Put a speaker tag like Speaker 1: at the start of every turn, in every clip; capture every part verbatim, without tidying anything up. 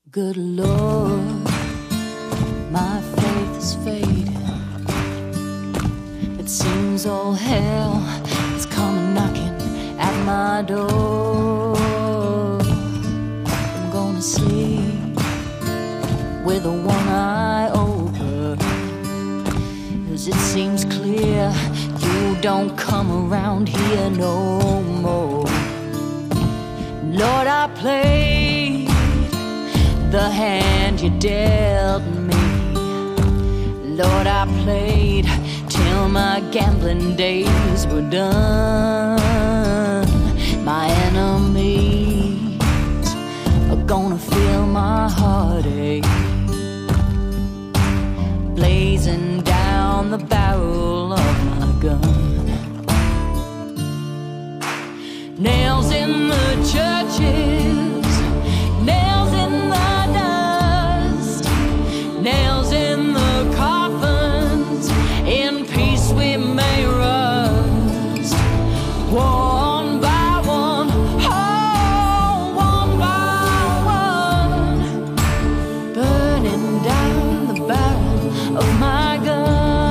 Speaker 1: Good Lord, my faith is fading. It seems all hell is coming knocking at my door. I'm gonna sleep with one eye open, 'cause it seems clear you don't come around here no more. Lord, I played the hand you dealt me. Lord, I played till my gambling days were done. My enemies are gonna feel my heartache, blazing down the barrel of my gun. Nails in the churches, nails in the dust, nails in the coffins, in peace we may rust. One by one, oh, one by one, burning down the barrel of my gun.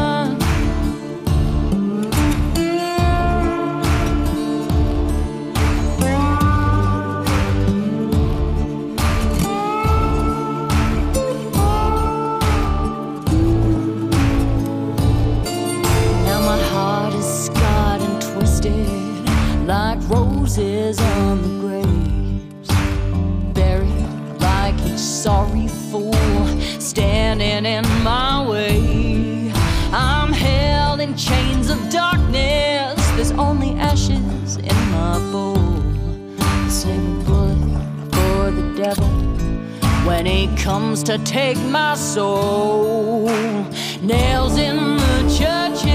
Speaker 1: Like roses on the graves, buried like each sorry fool standing in my way. I'm held in chains of darkness, there's only ashes in my bowl. Save a bullet for the devil when he comes to take my soul. Nails in the church,